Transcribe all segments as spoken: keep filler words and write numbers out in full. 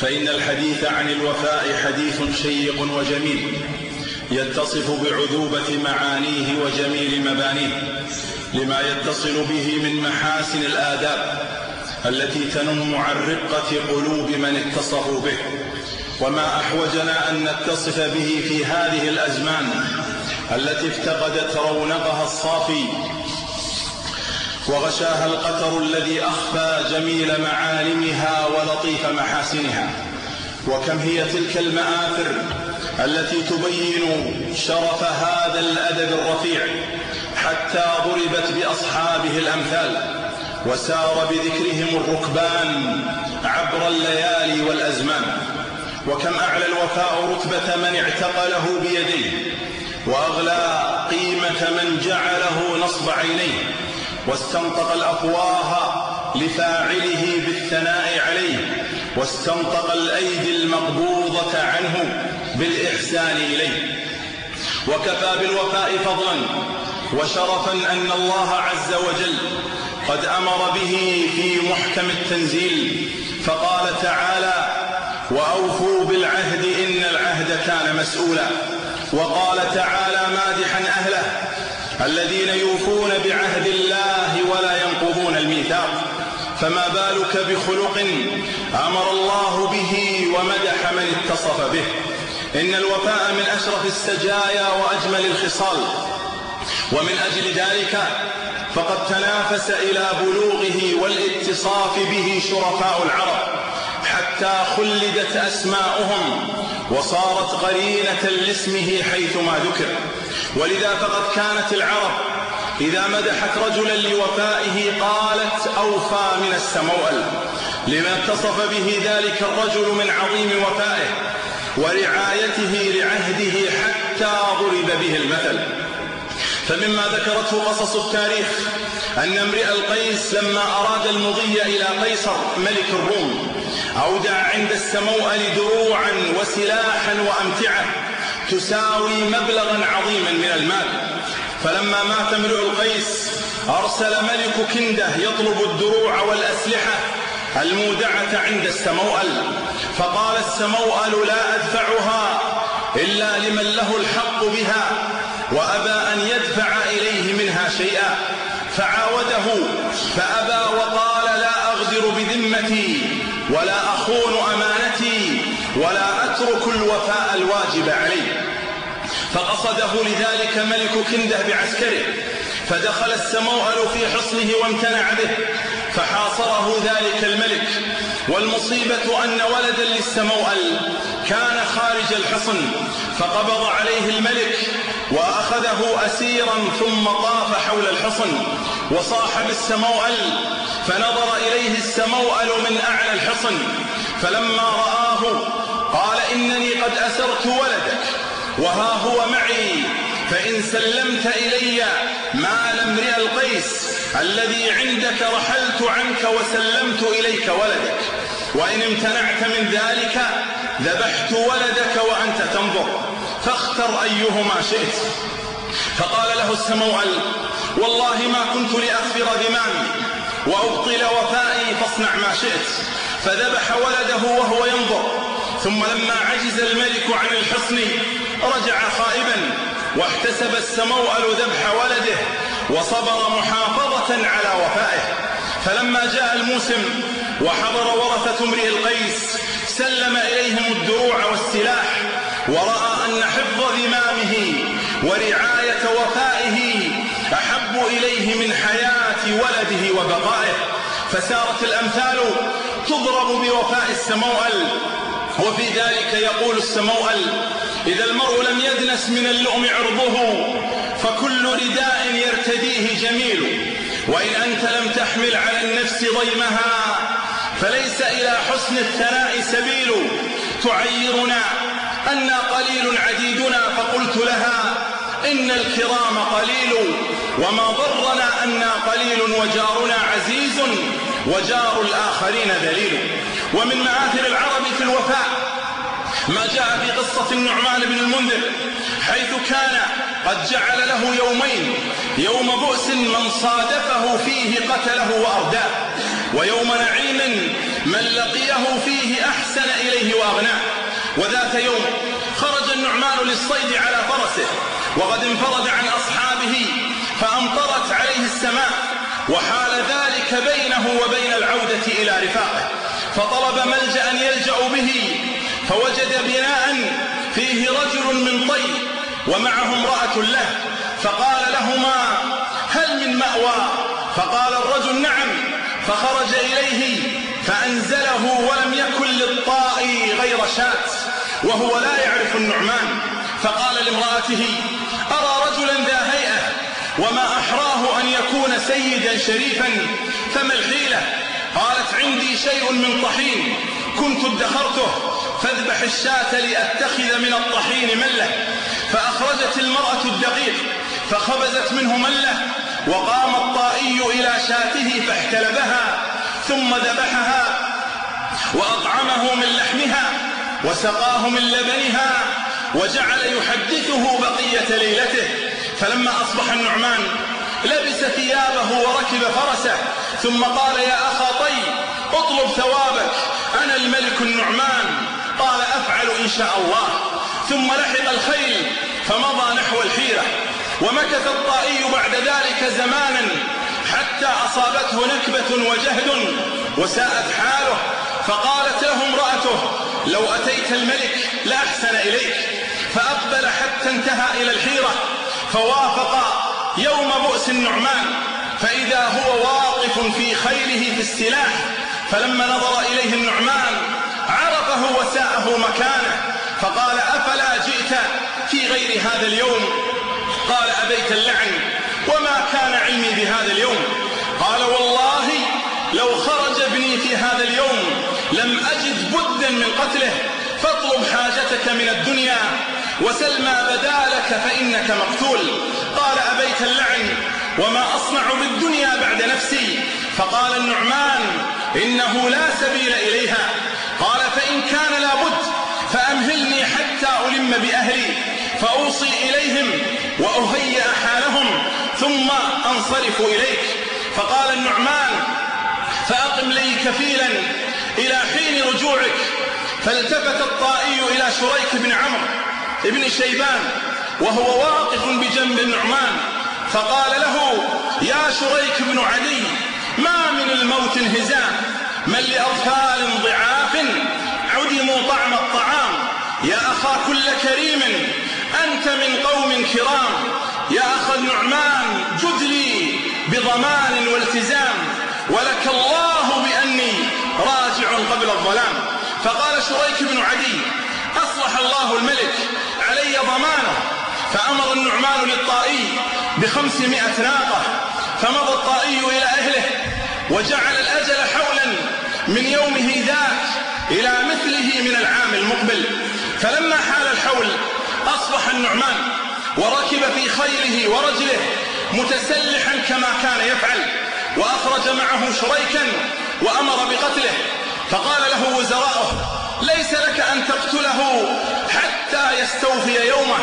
فإن الحديث عن الوفاء حديث شيق وجميل يتصف بعذوبة معانيه وجميل مبانيه، لما يتصل به من محاسن الآداب التي تنم عن رقة قلوب من اتصفوا به. وما أحوجنا أن نتصف به في هذه الأزمان التي افتقدت رونقها الصافي وغشاها القتر الذي أخفى جميل معالمها ولطيف محاسنها. وكم هي تلك المآثر التي تبين شرف هذا الأدب الرفيع حتى ضربت بأصحابه الأمثال وسار بذكرهم الركبان عبر الليالي والأزمان. وكم أعلى الوفاء رتبة من اعتقله بيديه، وأغلى قيمة من جعله نصب عينيه، واستنطق الأفواه لفاعله بالثناء عليه، واستنطق الأيدي المقبوضة عنه بالإحسان إليه. وكفى بالوفاء فضلا وشرفا أن الله عز وجل قد أمر به في محكم التنزيل، فقال تعالى: وأوفوا بالعهد إن العهد كان مسؤولا. وقال تعالى مادحا أهله: الذين يوفون بعهد الله ولا ينقضون الميثاق. فما بالك بخلق أمر الله به ومدح من اتصف به. إن الوفاء من أشرف السجايا وأجمل الخصال، ومن أجل ذلك فقد تنافس إلى بلوغه والاتصاف به شرفاء العرب حتى خلدت أسماؤهم وصارت قرينة لاسمه حيثما ذكر. ولذا فقد كانت العرب إذا مدحت رجلا لوفائه قالت: أوفى من السموأل، لما اتصف به ذلك الرجل من عظيم وفائه ورعايته لعهده حتى ضرب به المثل. فمما ذكرته قصص التاريخ أن امرئ القيس لما أراد المضي إلى قيصر ملك الروم أودع عند السموأل دروعا وسلاحا وأمتعة تساوي مبلغا عظيما من المال. فلما مات امرئ القيس أرسل ملك كندة يطلب الدروع والأسلحة المودعة عند السموأل، فقال السموأل: لا أدفعها إلا لمن له الحق بها، وأبى أن يدفع إليه منها شيئا. فعاوده فأبى وقال: لا أغدر بذمتي ولا أخون أمانتي ولا أترك الوفاء الواجب علي. فقصده لذلك ملك كندة بعسكره، فدخل السموأل في حصنه وامتنع به، فحاصره ذلك الملك. والمصيبة أن ولدا للسموأل كان خارج الحصن، فقبض عليه الملك وأخذه أسيرا ثم طاف حول الحصن وصاح بالسموأل، فنظر إليه السموأل من أعلى الحصن، فلما رآه قال: إنني قد أسرت ولدك وها هو معي، فإن سلمت إلي مال امرئ القيس الذي عندك رحلت عنك وسلمت إليك ولدك، وإن امتنعت من ذلك ذبحت ولدك وأنت تنظر، فاختر أيهما شئت. فقال له السموأل: والله ما كنت لأغفر ذمامي وأبطل وفائي، فاصنع ما شئت. فذبح ولده وهو ينظر. ثم لما عجز الملك عن الحصن رجع خائبا، واحتسب السموأل ذبح ولده وصبر محافظة على وفائه. فلما جاء الموسم وحضر ورثة امرئ القيس سلم إليهم الدروع والسلاح، ورأى أن حفظ ذمامه ورعاية وفائه أحب إليه من حياة ولده وبقائه. فسارت الأمثال تضرب بوفاء السموأل. وفي ذلك يقول السموأل: إذا المرء لم يدنس من اللؤم عرضه فكل رداء يرتديه جميل، وإن أنت لم تحمل على النفس ضيمها فليس إلى حسن الثناء سبيل. تعيرنا أنا قليل عديدنا، فقلت لها: إن الكرام قليل، وما ضرنا أنا قليل وجارنا عزيز وجار الآخرين ذليل. ومن مآثر العرب في الوفاء ما جاء في قصة النعمان بن المنذر، حيث كان قد جعل له يومين: يوم بؤس من صادفه فيه قتله وأرداه، ويوم نعيم من لقيه فيه أحسن إليه وأغناه. وذات يوم خرج النعمان للصيد على فرسه وقد انفرد عن أصحابه فأمطرت عليه السماء، وحال ذلك بينه وبين العودة إلى رفاقه، فطلب ملجأ يلجأ به، فوجد بناء فيه رجل من طي ومعه امرأة له، فقال لهما: هل من مأوى؟ فقال الرجل: نعم. فخرج إليه فأنزله، ولم يكن للطائي غير شاة وهو لا يعرف النعمان، فقال لامرأته: أرى رجلا ذا هيئة وما أحراه أن يكون سيدا شريفا، فما الحيلة؟ قالت: عندي شيء من طحين كنت ادخرته، فاذبح الشاة لأتخذ من الطحين ملة. فأخرجت المرأة الدقيق فخبزت منه ملة، وقام الطائي إلى شاته فاحتلبها ثم ذبحها وأطعمه من لحمها وسقاه من لبنها، وجعل يحدثه بقية ليلته. فلما أصبح النعمان لبس ثيابه وركب فرسه، ثم قال: يا أخا طي، اطلب ثوابك، أنا الملك النعمان. قال: أفعل إن شاء الله. ثم لحق الخيل فمضى نحو الحيرة. ومكث الطائي بعد ذلك زمانا حتى أصابته نكبة وجهد وساءت حاله، فقالت له امرأته: لو أتيت الملك لأحسن إليك. فأقبل حتى انتهى إلى الحيرة، فوافق يوم بؤس النعمان، فإذا هو واقف في خيله في السلاح. فلما نظر إليه النعمان عرفه وساءه مكانه، فقال: أفلا جئت في غير هذا اليوم؟ قال: أبيت اللعن، وما كان علمي بهذا اليوم. قال: والله لو خرج ابني في هذا اليوم لم أجد بدا من قتله، فاطلب حاجتك من الدنيا وسل ما بدا لك فإنك مقتول. قال: أبيت اللعن، وما أصنع بالدنيا بعد نفسي؟ فقال النعمان: إنه لا سبيل إليها. قال: فإن كان لابد فأمهلني حتى ألم بأهلي فأوصي إليهم وأهيئ حالهم ثم أنصرف إليك. فقال النعمان: فأقم لي كفيلا إلى حين رجوعك. فالتفت الطائي إلى شريك بن عمرو بن شيبان وهو واقف بجنب النعمان، فقال له: يا شريك بن عدي، ما من الموت انهزام، من لأطفال ضعاف عدموا طعم الطعام. يا أخا كل كريم، أنت من قوم كرام. يا أخا النعمان، جد لي بضمان والتزام، ولك الله بأني راجع قبل الظلام. فقال شريك بن عدي: أصلح الله الملك، علي ضمانه. فأمر النعمان للطائي بخمسمائة ناقة، فمضى الطائي إلى أهله وجعل الأجل حولا من يومه ذاك إلى مثله من العام المقبل. فلما حال الحول أصبح النعمان وركب في خيله ورجله متسلحا كما كان يفعل، وأخرج معه شريكا وأمر بقتله. فقال له وزراؤه: ليس لك أن تقتله حتى يستوفي يومه،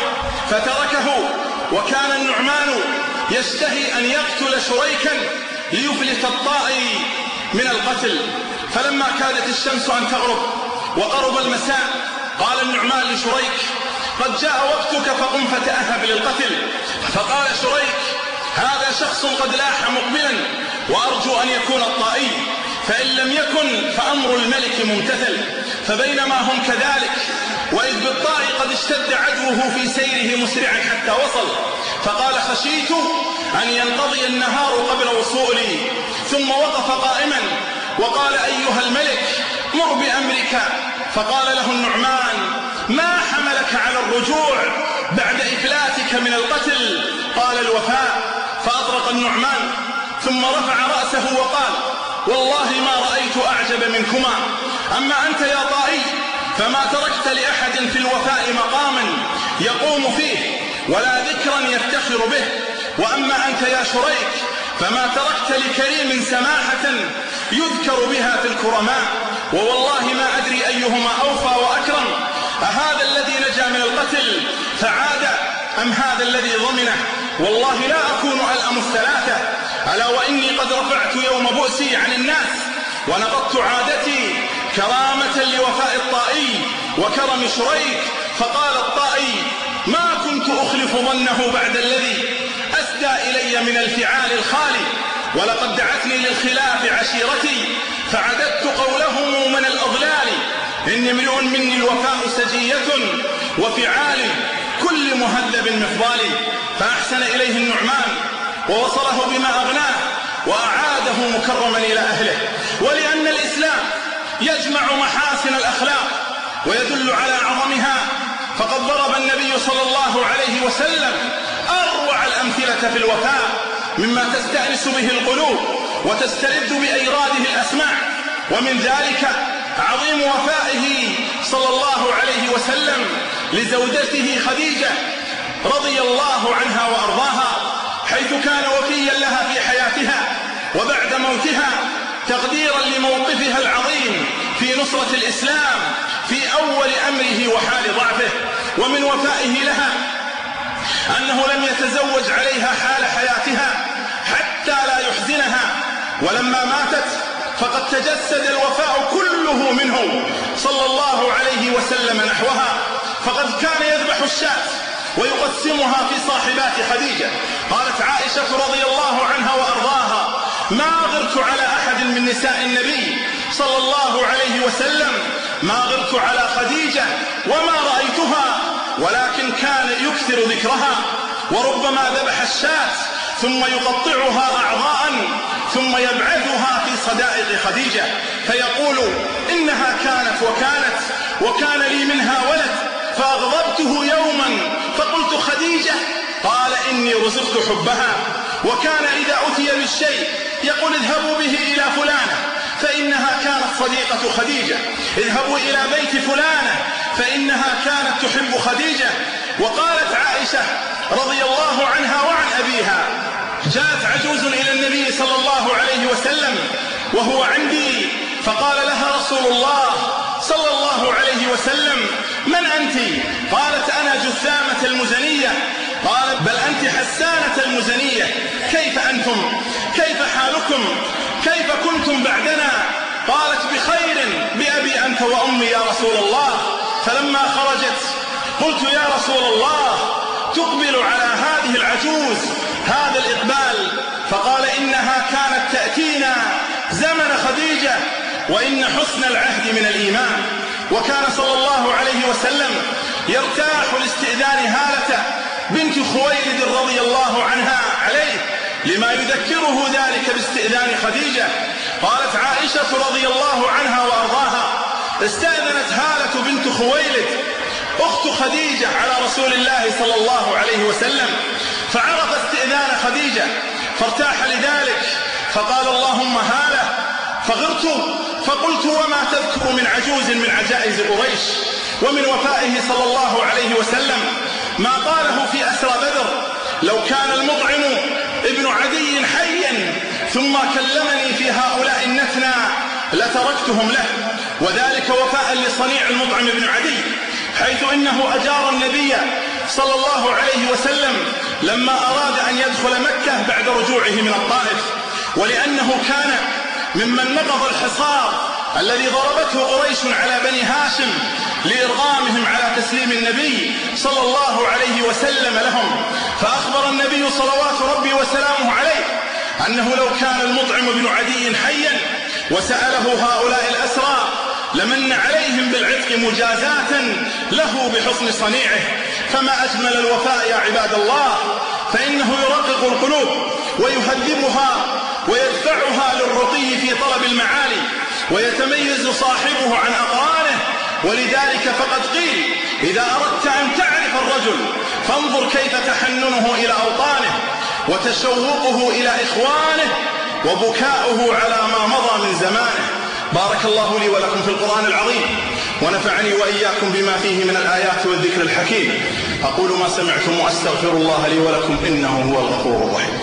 فتركه. وكان النعمان يشتهي أن يقتل شريكا ليفلت الطائي من القتل. فلما كادت الشمس أن تغرب وقرب المساء قال النعمان لشريك: قد جاء وقتك فقم فتأهب للقتل. فقال شريك: هذا شخص قد لاح مقبلا، وأرجو أن يكون الطائي، فإن لم يكن فأمر الملك ممتثل. فبينما هم كذلك وإذ بالطائي قد اشتد عدوه في سيره مسرعا حتى وصل، فقال: خشيت أن ينقضي النهار قبل وصولي. ثم وقف قائما وقال: أيها الملك، مر بأمرك. فقال له النعمان: ما حملك على الرجوع بعد إفلاتك من القتل؟ قال: الوفاء. فأطرق النعمان ثم رفع رأسه وقال: والله ما رأيت أعجب منكما. أما أنت يا طائي فما تركت لأحد في الوفاء مقاما يقوم فيه ولا ذكرا يفتخر به، وأما أنت يا شريك فما تركت لكريم سماحة يذكر بها في الكرماء، ووالله ما أدري أيهما أوفى وأكرم، أهذا الذي نجا من القتل فعاد أم هذا الذي ضمنه؟ والله لا أكون ألأم الثلاثة، ألا وإني قد رفعت يوم بؤسي عن الناس ونقضت عادتي كرامة لوفاء الطائي وكرم شريك، فقال الطائي: ما كنت أخلف ظنه بعد الذي أسدى إلي من الفعال الخالي، ولقد دعتني للخلاف عشيرتي فعددت قولهم من الأضلال، إني امرؤ مني الوفاء سجية وفعال كل مهذب مفضال. فأحسن إليه النعمان ووصله بما أغناه وأعاده مكرما إلى أهله. ولأن الإسلام يجمع محاسن الأخلاق ويدل على عظمها، فقد ضرب النبي صلى الله عليه وسلم أروع الأمثلة في الوفاء، مما تستأنس به القلوب وتستلذ بأيراده الأسماع. ومن ذلك عظيم وفائه صلى الله عليه وسلم لزوجته خديجة رضي الله عنها وأرضاها، حيث كان وفيا لها في حياتها وبعد موتها، تقديرا لموقفها العظيم في نصرة الإسلام في أول أمره وحال ضعفه. ومن وفائه لها أنه لم يتزوج عليها حال حياتها حتى لا يحزنها، ولما ماتت فقد تجسد الوفاء كله منه صلى الله عليه وسلم نحوها، فقد كان يذبح الشاة ويقسمها في صاحبات خديجة. قالت عائشة رضي الله عنها وأرضاها: ما غرت على أحد من نساء النبي صلى الله عليه وسلم ما غرت على خديجة وما رأيتها، ولكن كان يكثر ذكرها، وربما ذبح الشاة ثم يقطعها أعضاء ثم يبعثها في صدائق خديجة، فيقول: إنها كانت وكانت وكان لي منها ولد فأغضبته يوما فقلت: خديجة؟ قال: إني رزقت حبها. وكان إذا أتي بالشيء يقول: اذهبوا به إلى فلانة فإنها كانت صديقة خديجة، اذهبوا إلى بيت فلانة فإنها كانت تحب خديجة. وقالت عائشة رضي الله عنها وعن أبيها: جاءت عجوز إلى النبي صلى الله عليه وسلم وهو عندي، فقال لها رسول الله صلى الله عليه وسلم: من أنت؟ قالت: أنا جثامة المزنية. قال: بل أنت حسانة المزنية، كيف أنتم؟ كيف حالكم؟ كيف كنتم بعدنا؟ قالت: بخير بأبي أنت وأمي يا رسول الله. فلما خرجت قلت: يا رسول الله، تقبل على هذه العجوز هذا الإقبال؟ فقال: إنها كانت تأتينا زمن خديجة، وإن حسن العهد من الإيمان. وكان صلى الله عليه وسلم يرتاح لاستئذان هالة بنت خويلد رضي الله عنها عليه، لما يذكره ذلك باستئذان خديجة. قالت عائشة رضي الله عنها وأرضاها: استأذنت هالة بنت خويلد أخت خديجة على رسول الله صلى الله عليه وسلم، فعرف استئذان خديجة فارتاح لذلك، فقال: اللهم هالة. فغرت فقلت: وما تذكر من عجوز من عجائز قريش؟ ومن وفائه صلى الله عليه وسلم ما قاله في أسرى بدر: لو كان المطعم ابن عدي حيا ثم كلمني في هؤلاء النتنى لتركتهم له. وذلك وفاء لصنيع المطعم ابن عدي، حيث إنه أجار النبي صلى الله عليه وسلم لما أراد أن يدخل مكة بعد رجوعه من الطائف، ولأنه كان ممن نقض الحصار الذي ضربته قريش على بني هاشم لإرغامهم على تسليم النبي صلى الله عليه وسلم لهم. فأخبر النبي صلوات ربي وسلامه عليه أنه لو كان المطعم بن عدي حيا وسأله هؤلاء الأسرى لمن عليهم بالعتق مجازاة له بحسن صنيعه. فما أجمل الوفاء يا عباد الله، فإنه يرقق القلوب ويهذبها ويدفعها للرقي في طلب المعالي، ويتميز صاحبه عن أقرانه. ولذلك فقد قيل: إذا أردت أن تعرف الرجل فانظر كيف تحننه إلى أوطانه وتشوقه إلى إخوانه وبكاؤه على ما مضى من زمانه. بارك الله لي ولكم في القرآن العظيم، ونفعني وإياكم بما فيه من الآيات والذكر الحكيم. أقول ما سمعتم وأستغفر الله لي ولكم إنه هو الغفور الرحيم.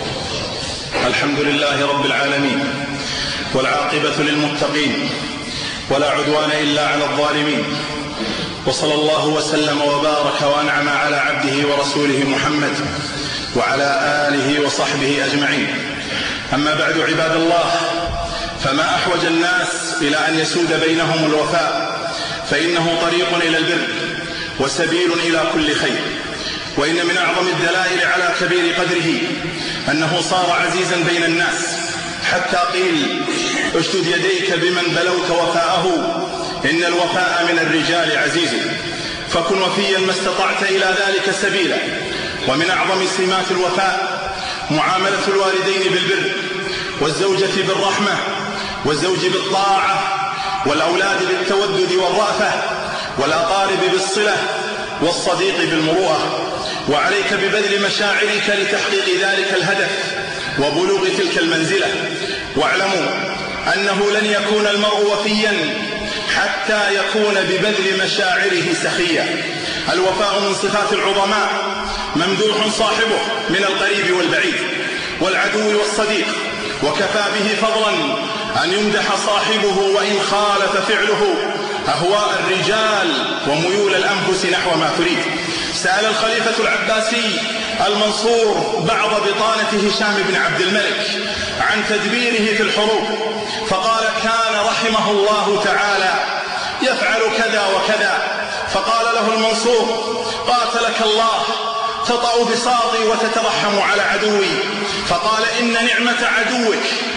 الحمد لله رب العالمين، والعاقبة للمتقين، ولا عدوان إلا على الظالمين، وصلى الله وسلم وبارك وأنعم على عبده ورسوله محمد وعلى آله وصحبه أجمعين. أما بعد عباد الله، فما أحوج الناس إلى أن يسود بينهم الوفاء، فإنه طريق إلى البر وسبيل إلى كل خير. وإن من أعظم الدلائل على كبير قدره أنه صار عزيزا بين الناس، حتى قيل اشدد يديك بمن بلوت وفاءه، إن الوفاء من الرجال عزيز، فكن وفيا ما استطعت إلى ذلك سبيلا. ومن أعظم سمات الوفاء معاملة الوالدين بالبر، والزوجة بالرحمة، والزوج بالطاعة، والأولاد بالتودد والرأفة، والأقارب بالصلة، والصديق بالمروءة. وعليك ببذل مشاعرك لتحقيق ذلك الهدف وبلوغ تلك المنزلة. واعلموا أنه لن يكون المرء وفيا حتى يكون ببذل مشاعره سخيا. الوفاء من صفات العظماء، ممدوح صاحبه من القريب والبعيد والعدو والصديق، وكفى به فضلا أن يمدح صاحبه وإن خالف فعله أهواء الرجال وميول الأنفس نحو ما تريد. سأل الخليفة العباسي المنصور بعض بطانة هشام بن عبد الملك عن تدبيره في الحروب، فقال: كان رحمه الله تعالى يفعل كذا وكذا. فقال له المنصور: قاتلك الله، تطأ بساطي وتترحم على عدوي. فقال: إن نعمة عدوك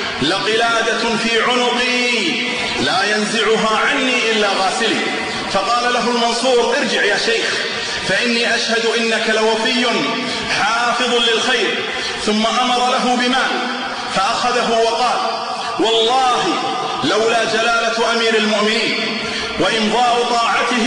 لقلادة في عنقي لا ينزعها عني إلا غاسلي. فقال له المنصور: ارجع يا شيخ، فإني أشهد إنك لوفي حافظ للخير. ثم أمر له بمال فأخذه وقال: والله لولا جلالة أمير المؤمنين وإمضاء طاعته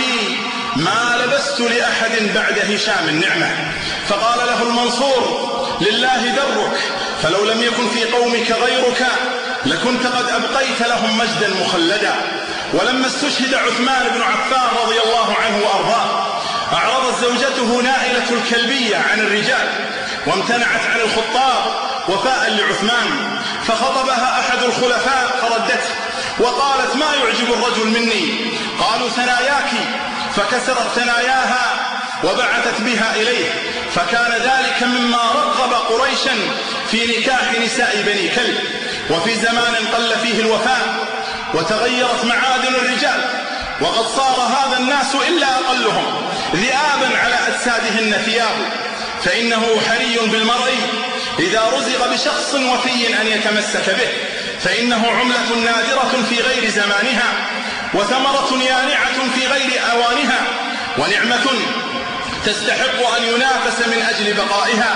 ما لبست لأحد بعد هشام النعمة. فقال له المنصور: لله درك، فلو لم يكن في قومك غيرك لكنت قد أبقيت لهم مجدا مخلدا. ولما استشهد عثمان بن عفان رضي الله عنه وأرضاه، أعرضت زوجته نائلة الكلبية عن الرجال وامتنعت عن الخطاب وفاء لعثمان، فخطبها أحد الخلفاء فردته وقالت: ما يعجب الرجل مني؟ قالوا: ثناياك. فكسرت ثناياها وبعثت بها إليه، فكان ذلك مما رغب قريشا في نكاح نساء بني كلب. وفي زمان قل فيه الوفاء وتغيرت معادن الرجال، وقد صار هذا الناس إلا أقلهم ذئابا على أجسادهن ثياب، فإنه حري بالمرء إذا رزق بشخص وفي أن يتمسك به، فإنه عملة نادرة في غير زمانها، وثمرة يانعة في غير أوانها، ونعمة تستحق أن ينافس من أجل بقائها.